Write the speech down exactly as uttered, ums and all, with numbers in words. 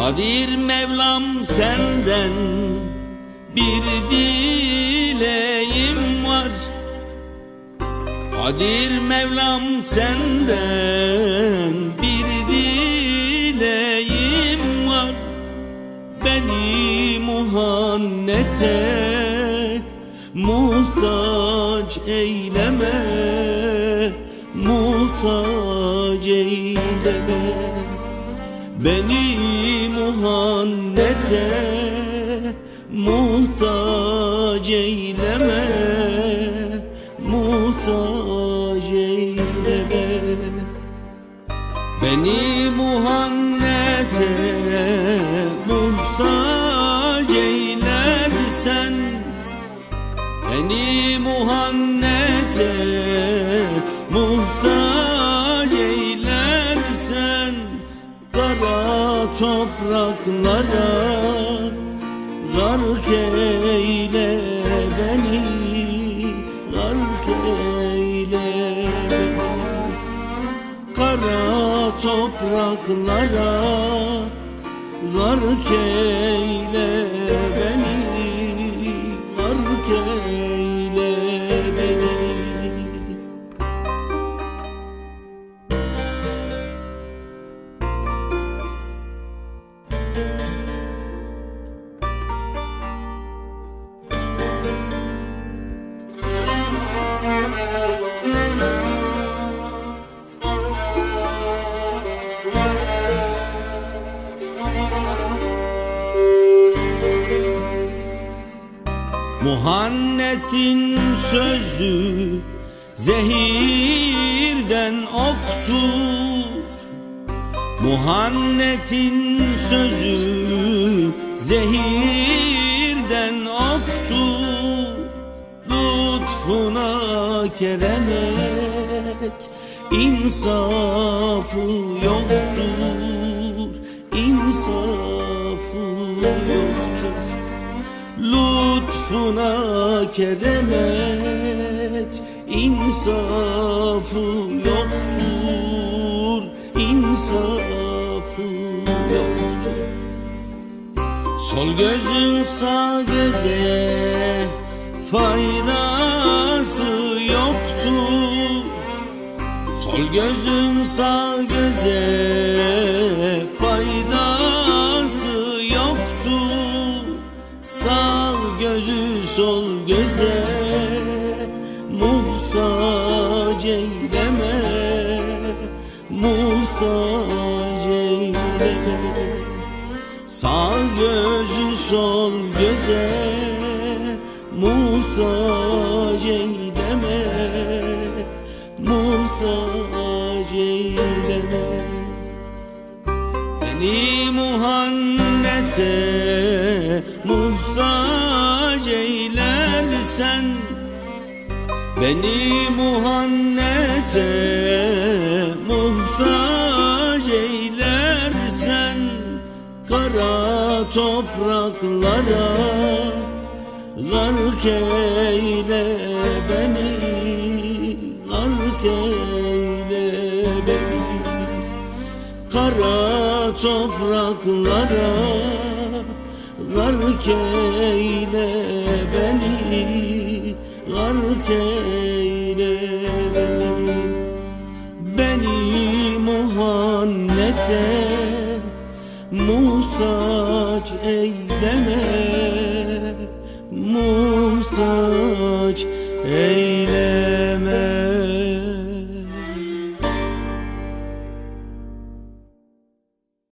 Kadir Mevlam senden bir dileğim var. Kadir Mevlam senden bir dileğim var. Beni muhannete muhtaç eyleme, muhtaç eyleme. Beni muhannete muhtaç eyleme, muhtaç eyleme. Beni muhannete muhtaç eylersen, beni muhannete muhtaç eylersen, kara topraklara gark eyle beni, gark eyle beni. Kara topraklara gark eyle beni, gark eyle beni. Muhannet'in sözü zehirden oktur. Muhannet'in sözü zehirden oktur. Lütfuna keremet, insafı yoktur, insafı yoktur. Lütfuna keremet, insafı yoktur, insafı yoktur. Sol gözün sağ göze faydası yoktur. Sol gözün sağ göze faydası yoktur. Sağ gözü sol göze muhtaç eyleme, muhtaç eyleme. Sağ gözü sol göze muhtaç eyleme, muhtaç eyleme. Beni muhannete muhtaç eylersen, beni muhannete muhtaç eylersen, kara topraklara gark eyle beni, gark eyle beni. Kara topraklara gark eyle beni, gark eyle beni. Beni muhannete muhtaç eyleme,